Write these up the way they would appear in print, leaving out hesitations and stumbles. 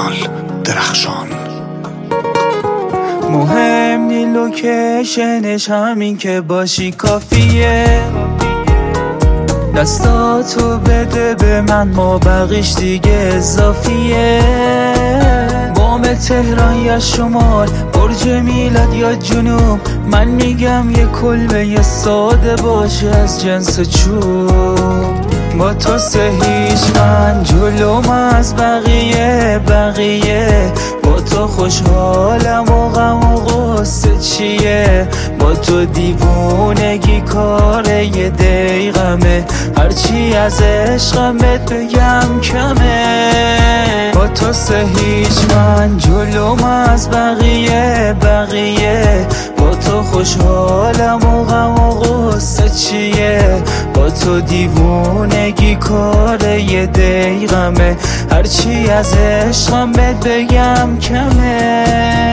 کانال درخشان. مهم نی لوکیشنش، همین که باشی کافیه. دستاتو بده به من، ما بقیش دیگه اضافیه. بام تهران یا شمال، برج میلاد یا جنوب، من میگم یه کلبه یه ساده باشه از جنس چوب. با تو هیچ من جلوم از بقیه. با تو خوشحالم و غم و غصه چیه. با تو دیوونگی کار یه دقیقمه، هرچی از عشقمت بگم کمه. با تو هیچ من جلوم از بقیه. با تو خوشحالم و غم و غصه چیه. با تو دیوونگی کار یه دقیقمه، هرچی از عشقمت بگم کمه.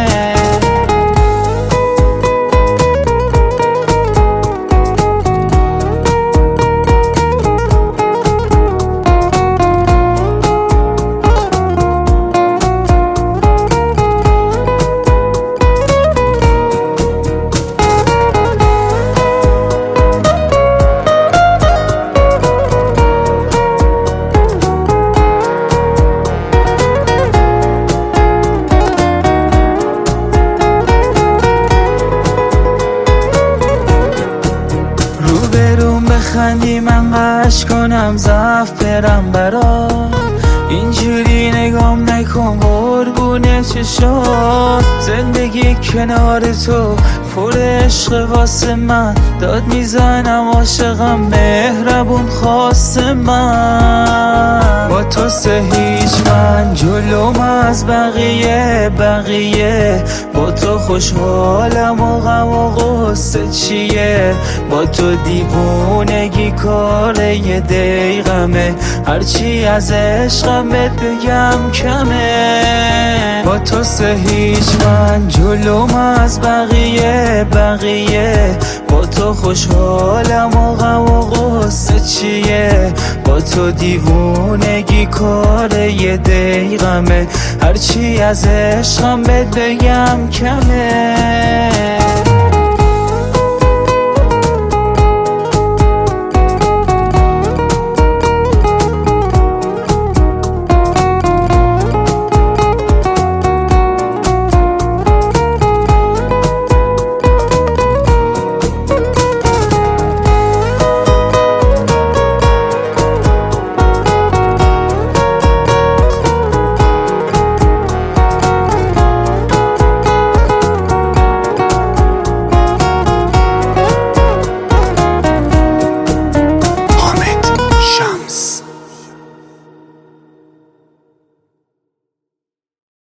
بخندی من قش کنم، ضعف برم برا. اینجوری نگام نکن قربون چشات. زندگی کنار تو پر عشق واسه من، داد میزنم عاشقم مهربون خواست من. با تو هیچ من جلوم از بقیه. با تو خوشحالم و غم و غصه چیه. با تو دیوونگی کار یه دقیقمه، هرچی از عشقمت بگم کمه. با تو هیچ من جلوم از بقیه. با تو خوشحالم و غم و غصه چیه. با تو دیوونگی کار یه دقیقمه، هرچی از عشقمت بگم کمه.